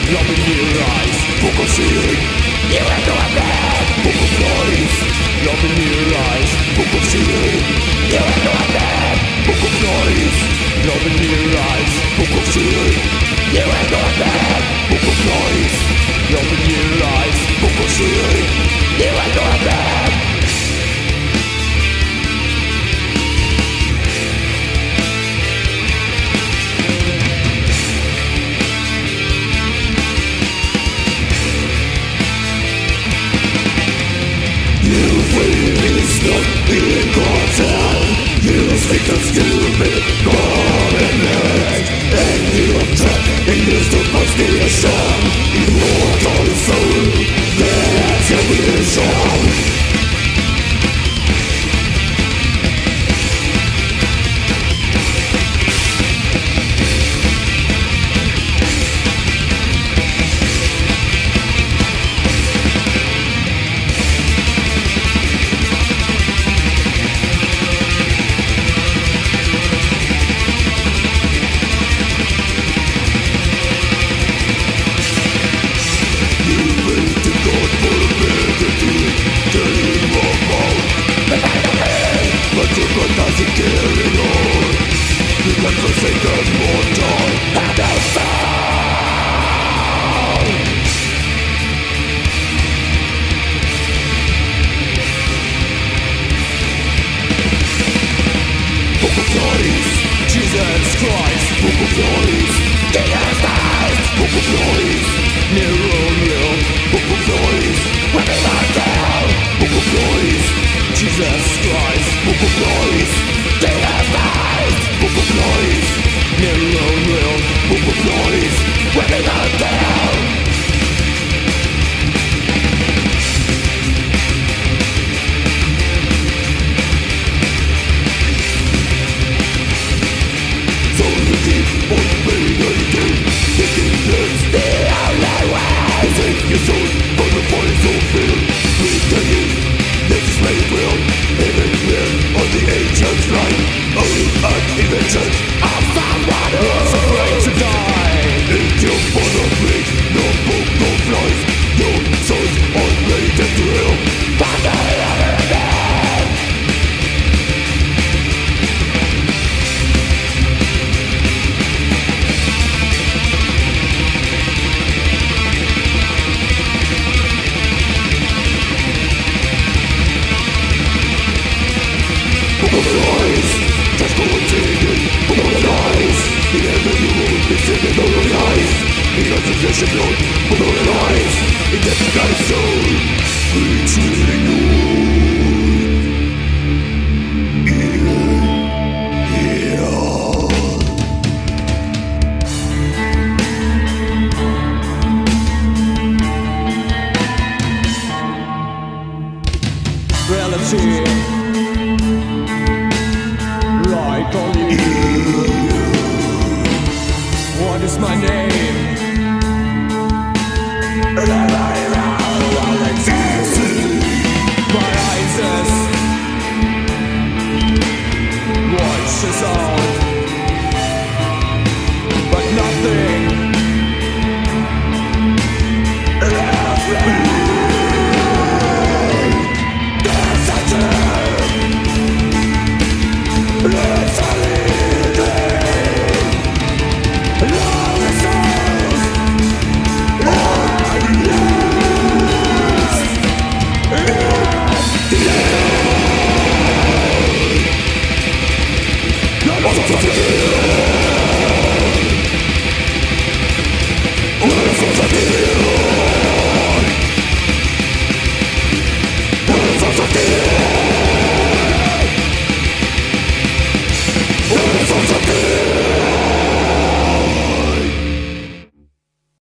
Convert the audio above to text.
love in your eyes, book of ceiling, you ain't no man. Book of noise, love in your eyes, book of ceiling, you ain't no man. Book of noise, love in your eyes, book of ceiling, you ain't no man. Book of noise, love in your eyes, book of ceiling, you ain't no man. In cartel, you speak the stupid government, and you attack and use the conspiracy. Immortal soul, that's your vision. Jesus Christ, book of noise, Jesus Christ, book of noise, Neronium, book of noise, women are down, book of noise, Jesus Christ, book of noise, Jesus Christ, book of noise, Neronium, book of noise, women are down. Your soul, but the body so filled with the heat. This is made real, even real on the ancient's life. Only an invention of someone who's afraid to die. It's your father break, no book, no flies. Your soul's already dead to hell. But the other dead. Book of lies, just go and take it. Book of lies, the enemy will be singing book of lies. Because it's just a blood, book of lies. It gets guy's soul, it's really you.